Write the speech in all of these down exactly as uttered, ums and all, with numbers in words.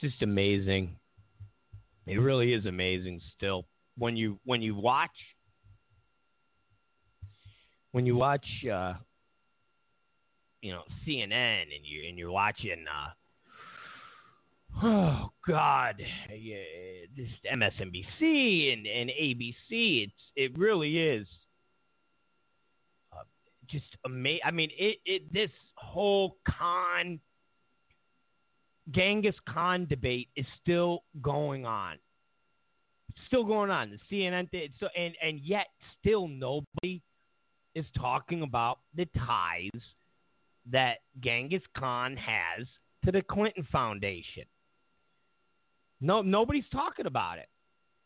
just amazing. It really is amazing still. When you when you watch when you watch uh, you know, C N N and you and you're watching uh, oh God, yeah, this M S N B C and, and A B C, it's it really is uh, just amazing. I mean, it, it this whole Khan Genghis Khan debate is still going on. It's still going on. The C N N th- so and and yet still nobody is talking about the ties that Genghis Khan has to the Clinton Foundation. No, nobody's talking about it.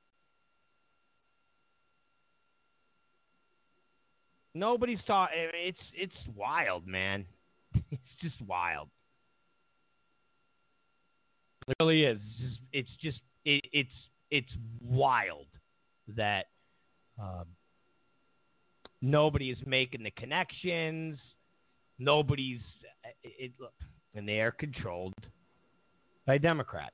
Nobody's talking. It's it's wild, man. It's just wild. It really is. It's just it's just it, it's it's wild that um, nobody is making the connections. Nobody's it, it, and they are controlled by Democrats.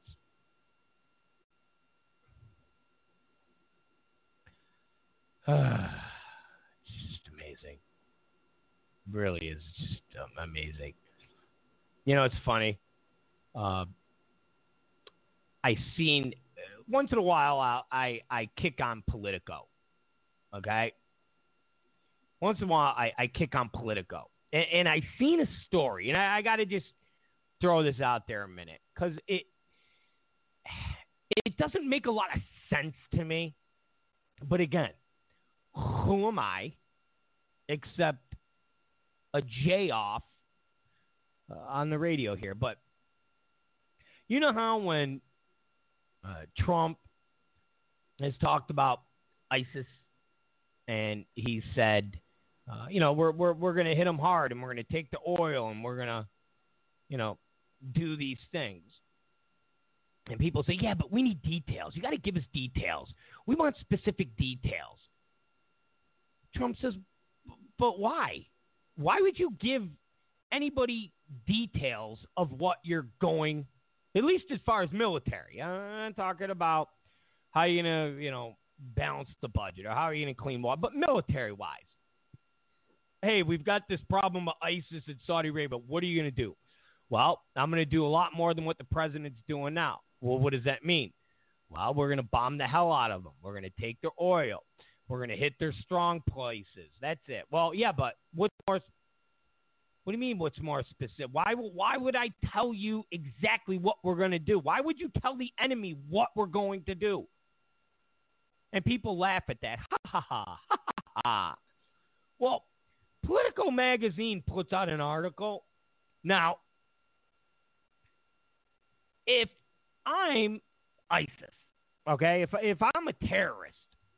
It's just amazing. It really is just um, amazing. You know, it's funny. Uh, I seen uh, once in a while I'll, I I kick on Politico. Okay. Once in a while I, I kick on Politico, and, and I seen a story, and I, I got to just throw this out there a minute because it it doesn't make a lot of sense to me. But again, who am I except a J off uh, on the radio here? But you know how when uh, Trump has talked about ISIS and he said, uh, you know, we're we're we're going to hit them hard and we're going to take the oil and we're going to, you know, do these things. And people say, yeah, but we need details. You got to give us details. We want specific details. Trump says, but why? Why would you give anybody details of what you're going, at least as far as military? I'm talking about how you're going to, you know, balance the budget or how are you going to clean water, but military-wise. Hey, we've got this problem of ISIS in Saudi Arabia. What are you going to do? Well, I'm going to do a lot more than what the president's doing now. Well, what does that mean? Well, we're going to bomb the hell out of them. We're going to take their oil. We're going to hit their strong places. That's it. Well, yeah, but what's more? What do you mean? What's more specific? Why? Why would I tell you exactly what we're going to do? Why would you tell the enemy what we're going to do? And people laugh at that. Ha ha ha ha ha ha. Well, Politico magazine puts out an article. Now, if I'm ISIS, okay, if if I'm a terrorist,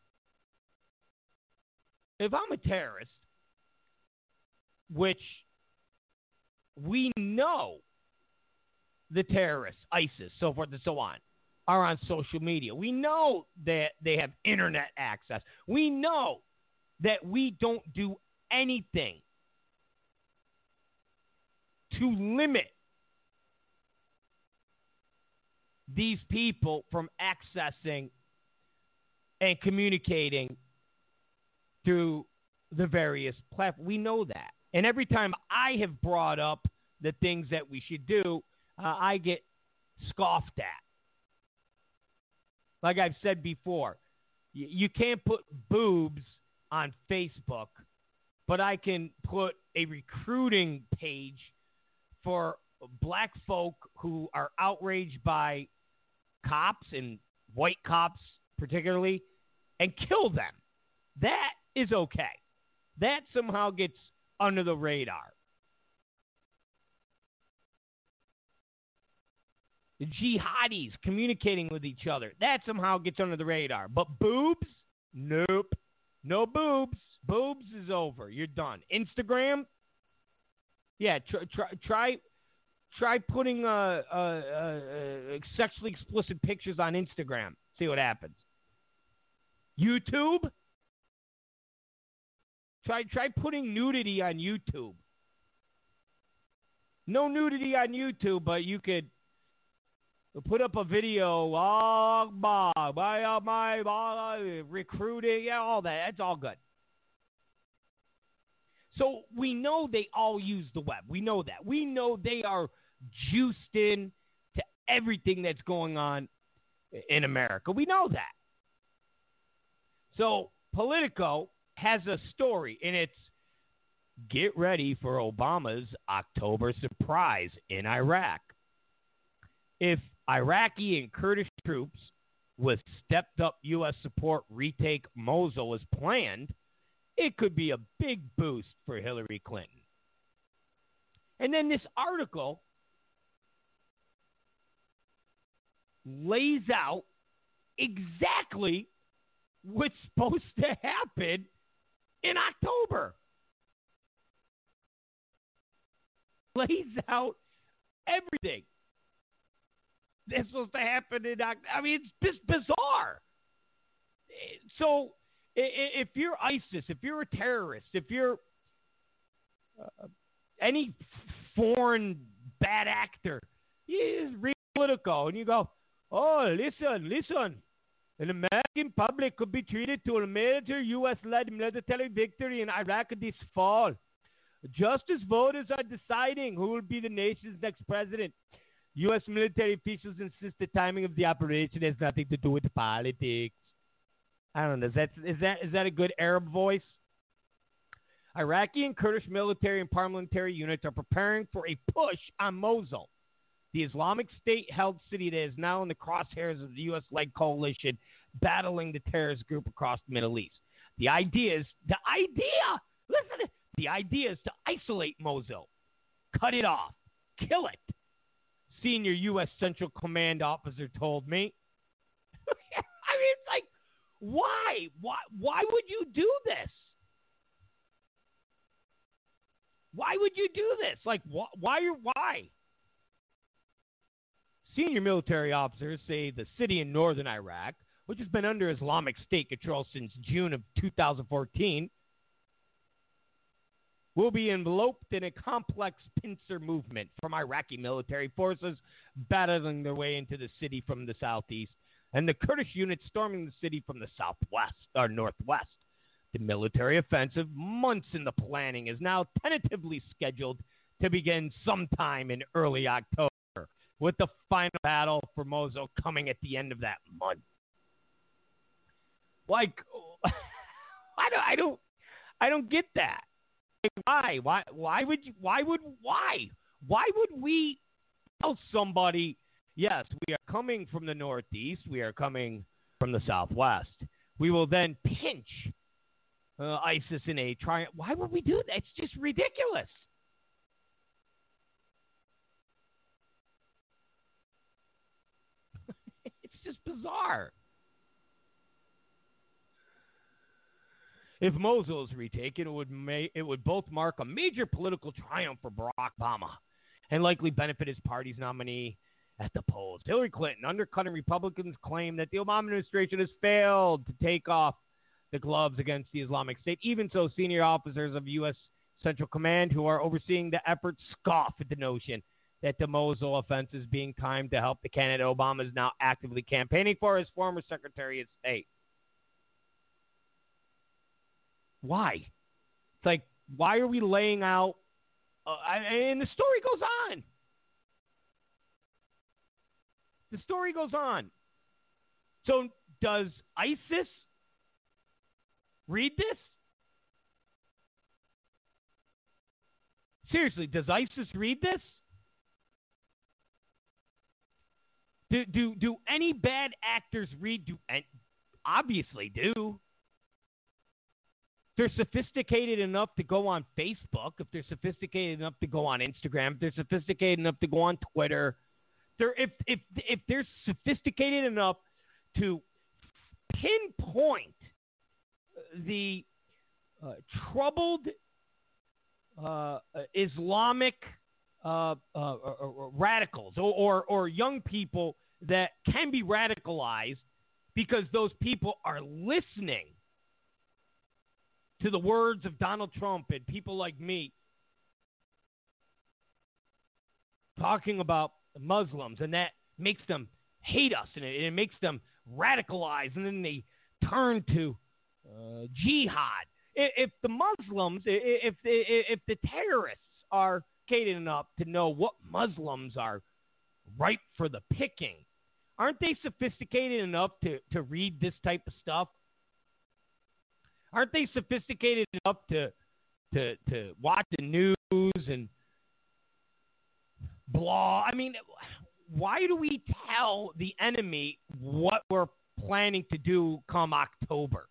if I'm a terrorist, which we know the terrorists, ISIS, so forth and so on, are on social media. We know that they have internet access. We know that we don't do anything to limit these people from accessing and communicating through the various platforms. We know that. And every time I have brought up the things that we should do, uh, I get scoffed at. Like I've said before, y- you can't put boobs on Facebook, but I can put a recruiting page for black folk who are outraged by cops and white cops particularly and kill them. That is okay. That somehow gets under the radar. The jihadis communicating with each other, that somehow gets under the radar. But boobs? Nope. No boobs. Boobs is over. You're done. Instagram? Yeah, try try try, try putting uh, uh, uh, sexually explicit pictures on Instagram. See what happens. YouTube? Try try putting nudity on YouTube. No nudity on YouTube, but you could put up a video, oh, my, my, my, my, recruiting, yeah, all that. That's all good. So we know they all use the web. We know that. We know they are juiced in to everything that's going on in America. We know that. So Politico has a story, and it's get ready for Obama's October surprise in Iraq. If Iraqi and Kurdish troops with stepped-up U S support retake Mosul as planned, it could be a big boost for Hillary Clinton. And then this article lays out exactly what's supposed to happen in October. Lays out everything that's supposed to happen in October. I mean, it's just bizarre. So if you're ISIS, if you're a terrorist, if you're uh, any foreign bad actor, you just read Politico and you go, oh, listen, listen. An American public could be treated to a major U S-led military victory in Iraq this fall. Just as voters are deciding who will be the nation's next president, U S military officials insist the timing of the operation has nothing to do with politics. I don't know. Is that, is that, is that a good Arab voice? Iraqi and Kurdish military and paramilitary units are preparing for a push on Mosul, the Islamic State-held city that is now in the crosshairs of the U S-led coalition battling the terrorist group across the Middle East. The idea is, the idea, listen, the idea is to isolate Mosul, cut it off, kill it. Senior U S Central Command officer told me. I mean, it's like, why? Why? Why would you do this? Why would you do this? Like, wh- why? Why? Senior military officers say the city in northern Iraq, which has been under Islamic State control since June of two thousand fourteen, will be enveloped in a complex pincer movement from Iraqi military forces battling their way into the city from the southeast, and the Kurdish units storming the city from the southwest or northwest. The military offensive, months in the planning, is now tentatively scheduled to begin sometime in early October, with the final battle for Mosul coming at the end of that month. Like, I don't, I don't, I don't get that. Like, why? Why? Why would you? Why would? Why? Why would we tell somebody, yes, we are coming from the northeast, we are coming from the southwest. We will then pinch uh, ISIS in a triumph. Why would we do that? It's just ridiculous. It's just bizarre. If Mosul is retaken, it would may, it would both mark a major political triumph for Barack Obama and likely benefit his party's nominee at the polls. Hillary Clinton, undercutting Republicans' claim that the Obama administration has failed to take off the gloves against the Islamic State. Even so, senior officers of U S Central Command who are overseeing the effort scoff at the notion that the Mosul offense is being timed to help the candidate Obama is now actively campaigning for, as former Secretary of State. Why? It's like, why are we laying out? Uh, and the story goes on. The story goes on. So does ISIS read this? Seriously, does ISIS read this? Do do do any bad actors read? Do and obviously do. They're sophisticated enough to go on Facebook, if they're sophisticated enough to go on Instagram, if they're sophisticated enough to go on Twitter, they're, if, if, if they're sophisticated enough to pinpoint the uh, troubled uh, Islamic uh, uh, uh, radicals or, or, or young people that can be radicalized because those people are listening to the words of Donald Trump and people like me talking about Muslims, and that makes them hate us, and it, it makes them radicalize, and then they turn to uh, jihad. If, if the Muslims, if, if if the terrorists are educated enough to know what Muslims are ripe for the picking, aren't they sophisticated enough to, to read this type of stuff? Aren't they sophisticated enough to to to watch the news and blah? I mean, why do we tell the enemy what we're planning to do come October?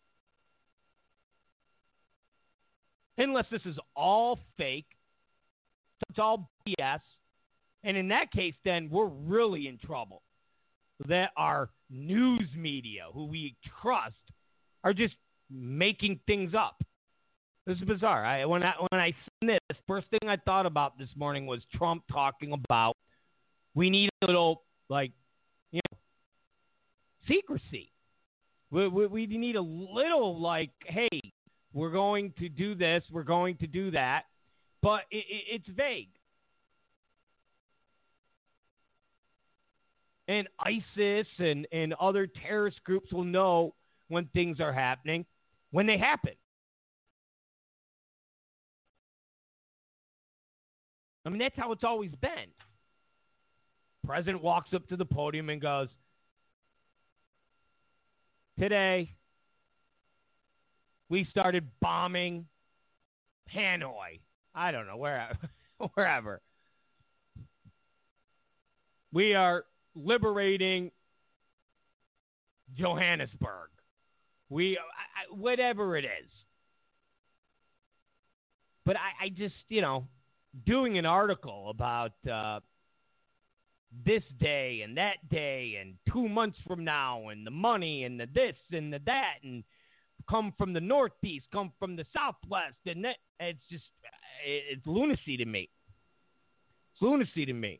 Unless this is all fake, it's all B S, and in that case, then we're really in trouble. That our news media, who we trust, are just making things up. This is bizarre. I, when I when I seen this, first thing I thought about this morning was Trump talking about we need a little, like, you know, secrecy. We, we, we need a little, like, hey, we're going to do this, we're going to do that, but it, it, it's vague. And ISIS and, and other terrorist groups will know when things are happening, when they happen. I mean, that's how it's always been. The president walks up to the podium and goes, today, we started bombing Hanoi. I don't know, wherever. wherever. We are liberating Johannesburg. We, I, whatever it is. But I, I just, you know, doing an article about uh, this day and that day and two months from now and the money and the this and the that and come from the Northeast, come from the Southwest, and that, it's just, it's lunacy to me. It's lunacy to me.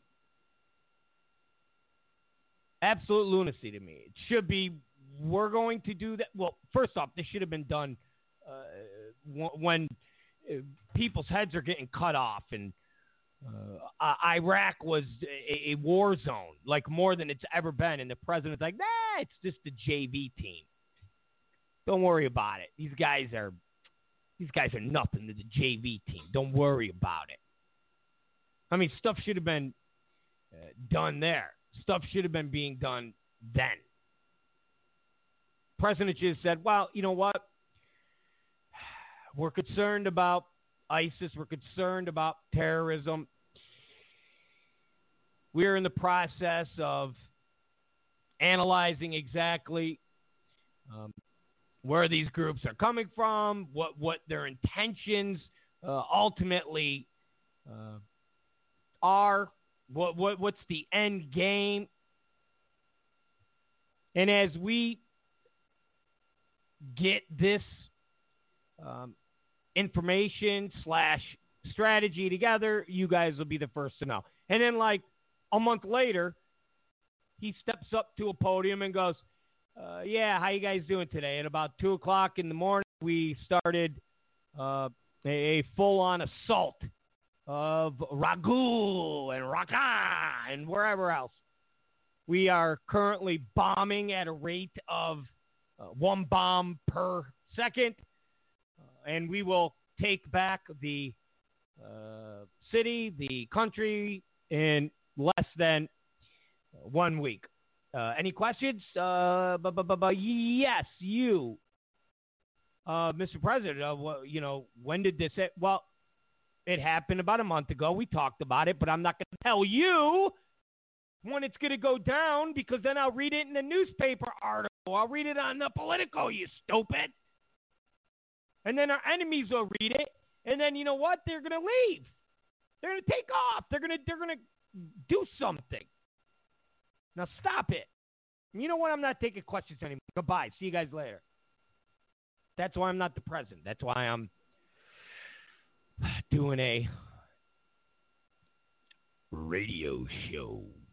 Absolute lunacy to me. It should be, we're going to do that. Well, first off, this should have been done uh, when uh, people's heads are getting cut off and uh, Iraq was a, a war zone, like more than it's ever been. And the president's like, nah, it's just a J V team. Don't worry about it. These guys are, these guys are nothing to the J V team. Don't worry about it. I mean, stuff should have been uh, done there. Stuff should have been being done then. President just said, well, you know what? We're concerned about ISIS. We're concerned about terrorism. We're in the process of analyzing exactly um, where these groups are coming from, what, what their intentions uh, ultimately uh, are. What what what's the end game? And as we get this um, information slash strategy together, you guys will be the first to know. And then, like a month later, he steps up to a podium and goes, uh, "Yeah, how you guys doing today?" At about two o'clock in the morning, we started uh, a, a full-on assault of Raghul and Raqqa and wherever else. We are currently bombing at a rate of uh, one bomb per second, uh, and we will take back the uh, city, the country, in less than one week. Uh, any questions? Uh, bu- bu- bu- bu- yes, you. Uh, Mister President, uh, wh- you know, when did this hit? Well, it happened about a month ago. We talked about it, but I'm not going to tell you when it's going to go down because then I'll read it in the newspaper article. I'll read it on the Politico, you stupid. And then our enemies will read it, and then you know what? They're going to leave. They're going to take off. They're going to they're going to do something. Now stop it. You know what? I'm not taking questions anymore. Goodbye. See you guys later. That's why I'm not the president. That's why I'm doing a radio show.